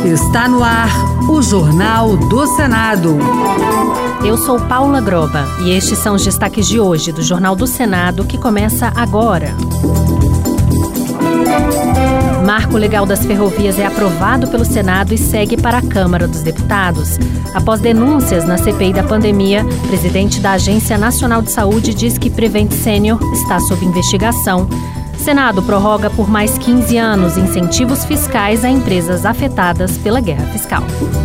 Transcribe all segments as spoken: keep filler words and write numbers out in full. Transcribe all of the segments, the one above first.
Está no ar o Jornal do Senado. Eu sou Paula Groba e estes são os destaques de hoje do Jornal do Senado, que começa agora. Marco Legal das Ferrovias é aprovado pelo Senado e segue para a Câmara dos Deputados. Após denúncias na C P I da pandemia, o presidente da Agência Nacional de Saúde diz que Prevent Senior está sob investigação. Senado prorroga por mais quinze anos incentivos fiscais a empresas afetadas pela guerra fiscal.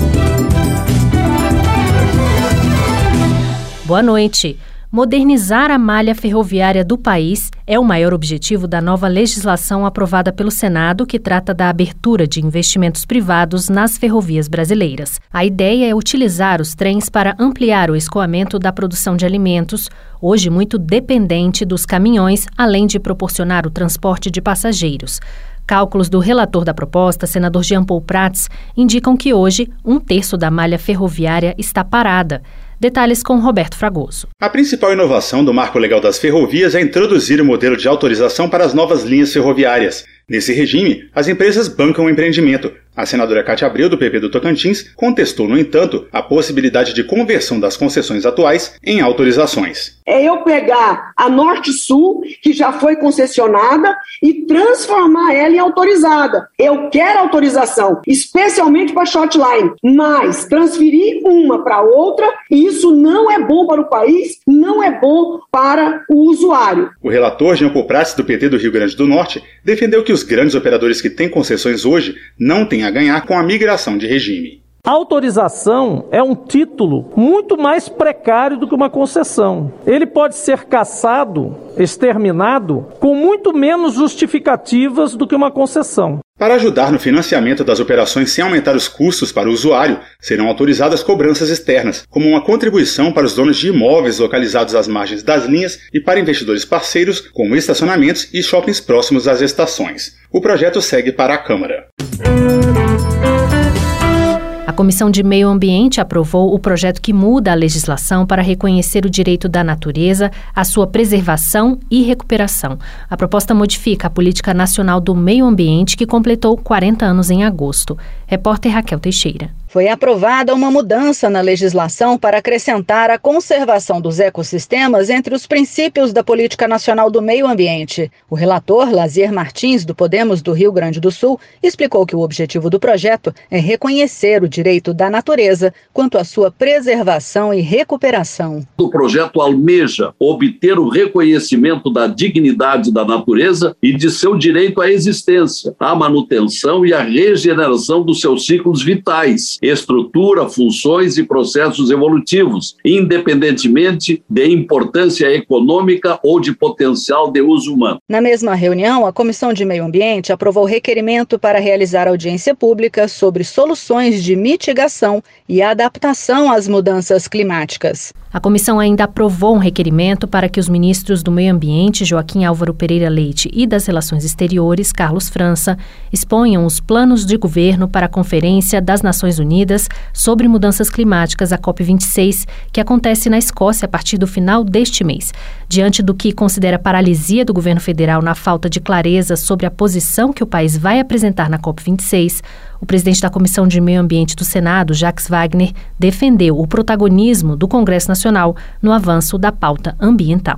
Boa noite. Modernizar a malha ferroviária do país é o maior objetivo da nova legislação aprovada pelo Senado, que trata da abertura de investimentos privados nas ferrovias brasileiras. A ideia é utilizar os trens para ampliar o escoamento da produção de alimentos, hoje muito dependente dos caminhões, além de proporcionar o transporte de passageiros. Cálculos do relator da proposta, senador Jean Paul Prats, indicam que hoje um terço da malha ferroviária está parada. Detalhes com Roberto Fragoso. A principal inovação do Marco Legal das Ferrovias é introduzir o modelo de autorização para as novas linhas ferroviárias. Nesse regime, as empresas bancam o empreendimento. A senadora Cátia Abreu, do P P do Tocantins, contestou, no entanto, a possibilidade de conversão das concessões atuais em autorizações. É eu pegar a Norte-Sul, que já foi concessionada, e transformar ela em autorizada. Eu quero autorização, especialmente para shortline, mas transferir uma para outra, isso não é bom para o país, não é bom para o usuário. O relator Jean Paul Prats, do P T do Rio Grande do Norte, defendeu que os grandes operadores que têm concessões hoje não têm a ganhar com a migração de regime. A autorização é um título muito mais precário do que uma concessão. Ele pode ser cassado, exterminado, com muito menos justificativas do que uma concessão. Para ajudar no financiamento das operações sem aumentar os custos para o usuário, serão autorizadas cobranças externas, como uma contribuição para os donos de imóveis localizados às margens das linhas e para investidores parceiros, como estacionamentos e shoppings próximos às estações. O projeto segue para a Câmara. A Comissão de Meio Ambiente aprovou o projeto que muda a legislação para reconhecer o direito da natureza, a sua preservação e recuperação. A proposta modifica a Política Nacional do Meio Ambiente, que completou quarenta anos em agosto. Repórter Raquel Teixeira. Foi aprovada uma mudança na legislação para acrescentar a conservação dos ecossistemas entre os princípios da Política Nacional do Meio Ambiente. O relator, Lazier Martins, do Podemos do Rio Grande do Sul, explicou que o objetivo do projeto é reconhecer o direito da natureza quanto à sua preservação e recuperação. O projeto almeja obter o reconhecimento da dignidade da natureza e de seu direito à existência, à manutenção e à regeneração dos seus ciclos vitais, estrutura, funções e processos evolutivos, independentemente de importância econômica ou de potencial de uso humano. Na mesma reunião, a Comissão de Meio Ambiente aprovou requerimento para realizar audiência pública sobre soluções de mitigação e adaptação às mudanças climáticas. A comissão ainda aprovou um requerimento para que os ministros do Meio Ambiente, Joaquim Álvaro Pereira Leite, e das Relações Exteriores, Carlos França, exponham os planos de governo para a Conferência das Nações Unidas sobre Mudanças Climáticas, a COP vinte e seis, que acontece na Escócia a partir do final deste mês. Diante do que considera paralisia do governo federal na falta de clareza sobre a posição que o país vai apresentar na COP vinte e seis, o presidente da Comissão de Meio Ambiente do Senado, Jacques Wagner, defendeu o protagonismo do Congresso Nacional no avanço da pauta ambiental.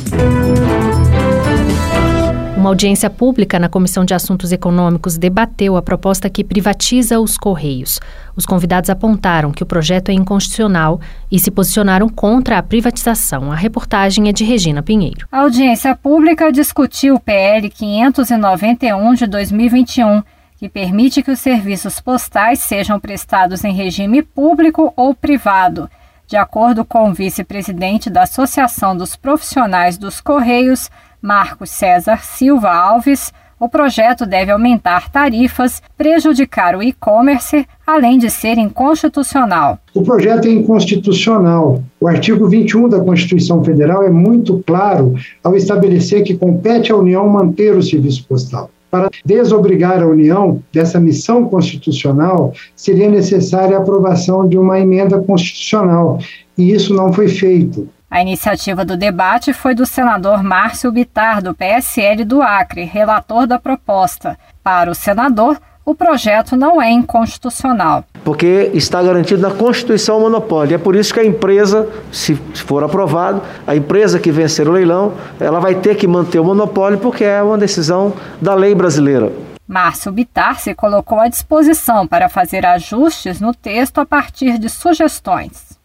Uma audiência pública na Comissão de Assuntos Econômicos debateu a proposta que privatiza os Correios. Os convidados apontaram que o projeto é inconstitucional e se posicionaram contra a privatização. A reportagem é de Regina Pinheiro. A audiência pública discutiu o P L quinhentos e noventa e um de dois mil e vinte e um, que permite que os serviços postais sejam prestados em regime público ou privado. De acordo com o vice-presidente da Associação dos Profissionais dos Correios, Marcos César Silva Alves, o projeto deve aumentar tarifas, prejudicar o e-commerce, além de ser inconstitucional. O projeto é inconstitucional. O artigo vinte e um da Constituição Federal é muito claro ao estabelecer que compete à União manter o serviço postal. Para desobrigar a União dessa missão constitucional, seria necessária a aprovação de uma emenda constitucional, e isso não foi feito. A iniciativa do debate foi do senador Márcio Bittar, do P S L do Acre, relator da proposta. Para o senador, o projeto não é inconstitucional. Porque está garantido na Constituição o monopólio. É por isso que a empresa, se for aprovado, a empresa que vencer o leilão, ela vai ter que manter o monopólio porque é uma decisão da lei brasileira. Márcio Bittar se colocou à disposição para fazer ajustes no texto a partir de sugestões.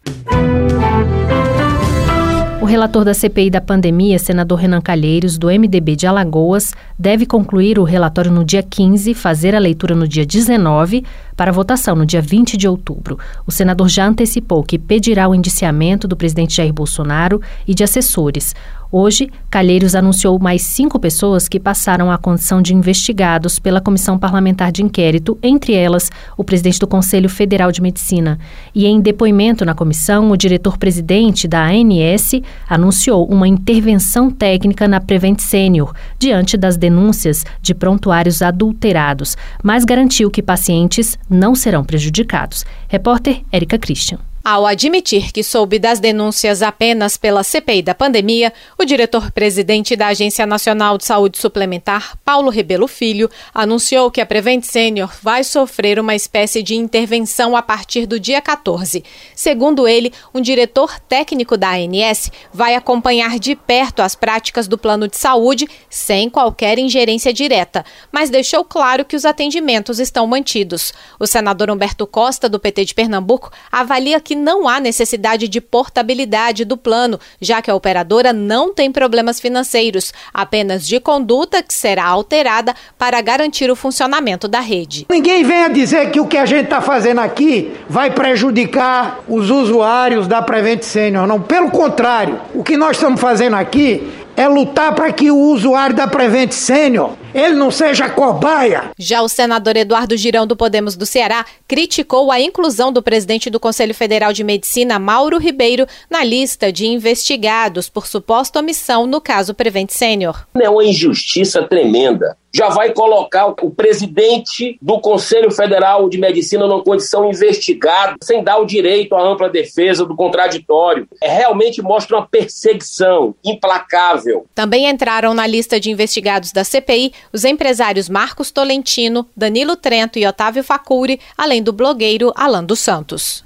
O relator da C P I da pandemia, senador Renan Calheiros, do M D B de Alagoas, deve concluir o relatório no dia quinze, fazer a leitura no dia dezenove, para votação no dia vinte de outubro. O senador já antecipou que pedirá o indiciamento do presidente Jair Bolsonaro e de assessores. Hoje, Calheiros anunciou mais cinco pessoas que passaram à condição de investigados pela Comissão Parlamentar de Inquérito, entre elas o presidente do Conselho Federal de Medicina. E em depoimento na comissão, o diretor-presidente da A N S anunciou uma intervenção técnica na Prevent Senior, diante das denúncias de prontuários adulterados, mas garantiu que pacientes não serão prejudicados. Repórter Érica Christian. Ao admitir que soube das denúncias apenas pela C P I da pandemia, o diretor-presidente da Agência Nacional de Saúde Suplementar, Paulo Rebelo Filho, anunciou que a Prevent Senior vai sofrer uma espécie de intervenção a partir do dia quatorze. Segundo ele, um diretor técnico da A N S vai acompanhar de perto as práticas do plano de saúde sem qualquer ingerência direta, mas deixou claro que os atendimentos estão mantidos. O senador Humberto Costa, do P T de Pernambuco, avalia que não há necessidade de portabilidade do plano, já que a operadora não tem problemas financeiros, apenas de conduta que será alterada para garantir o funcionamento da rede. Ninguém venha dizer que o que a gente está fazendo aqui vai prejudicar os usuários da Prevent Senior, não. Pelo contrário, o que nós estamos fazendo aqui é lutar para que o usuário da Prevent Senior, ele não seja cobaia. Já o senador Eduardo Girão, do Podemos do Ceará, criticou a inclusão do presidente do Conselho Federal de Medicina, Mauro Ribeiro, na lista de investigados por suposta omissão no caso Prevent Senior. É uma injustiça tremenda. Já vai colocar o presidente do Conselho Federal de Medicina numa condição investigada, sem dar o direito à ampla defesa do contraditório. É, realmente mostra uma perseguição implacável. Também entraram na lista de investigados da C P I os empresários Marcos Tolentino, Danilo Trento e Otávio Facuri, além do blogueiro Alan dos Santos.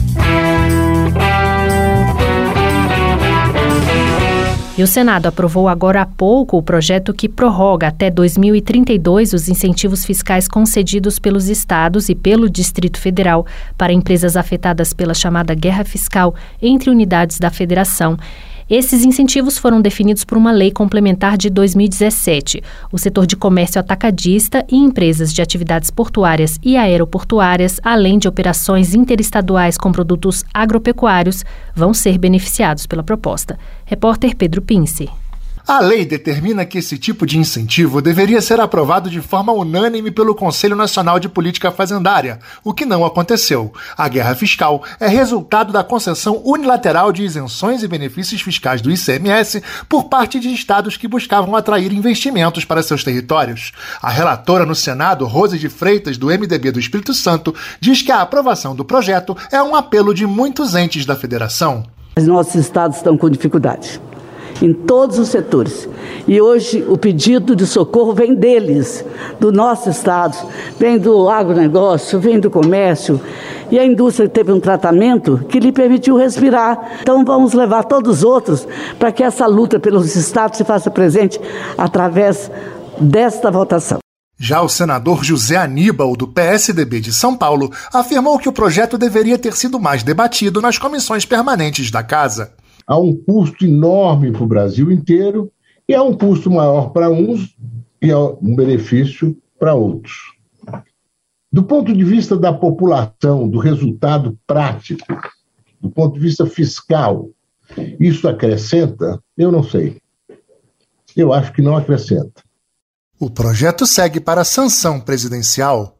E o Senado aprovou agora há pouco o projeto que prorroga até dois mil e trinta e dois os incentivos fiscais concedidos pelos estados e pelo Distrito Federal para empresas afetadas pela chamada guerra fiscal entre unidades da federação. Esses incentivos foram definidos por uma lei complementar de dois mil e dezessete. O setor de comércio atacadista e empresas de atividades portuárias e aeroportuárias, além de operações interestaduais com produtos agropecuários, vão ser beneficiados pela proposta. Repórter Pedro Pince. A lei determina que esse tipo de incentivo deveria ser aprovado de forma unânime pelo Conselho Nacional de Política Fazendária, o que não aconteceu. A guerra fiscal é resultado da concessão unilateral de isenções e benefícios fiscais do I C M S por parte de estados que buscavam atrair investimentos para seus territórios. A relatora no Senado, Rose de Freitas, do M D B do Espírito Santo, diz que a aprovação do projeto é um apelo de muitos entes da federação. Os nossos estados estão com dificuldade em todos os setores. E hoje o pedido de socorro vem deles, do nosso estado, vem do agronegócio, vem do comércio, e a indústria teve um tratamento que lhe permitiu respirar. Então vamos levar todos os outros para que essa luta pelos estados se faça presente através desta votação. Já o senador José Aníbal, do P S D B de São Paulo, afirmou que o projeto deveria ter sido mais debatido nas comissões permanentes da Casa. Há um custo enorme para o Brasil inteiro e há um custo maior para uns e há um benefício para outros. Do ponto de vista da população, do resultado prático, do ponto de vista fiscal, isso acrescenta? Eu não sei. Eu acho que não acrescenta. O projeto segue para a sanção presidencial.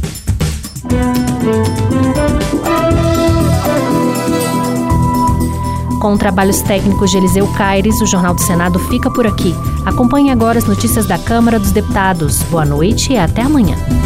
Com trabalhos técnicos de Eliseu Caires, o Jornal do Senado fica por aqui. Acompanhe agora as notícias da Câmara dos Deputados. Boa noite e até amanhã.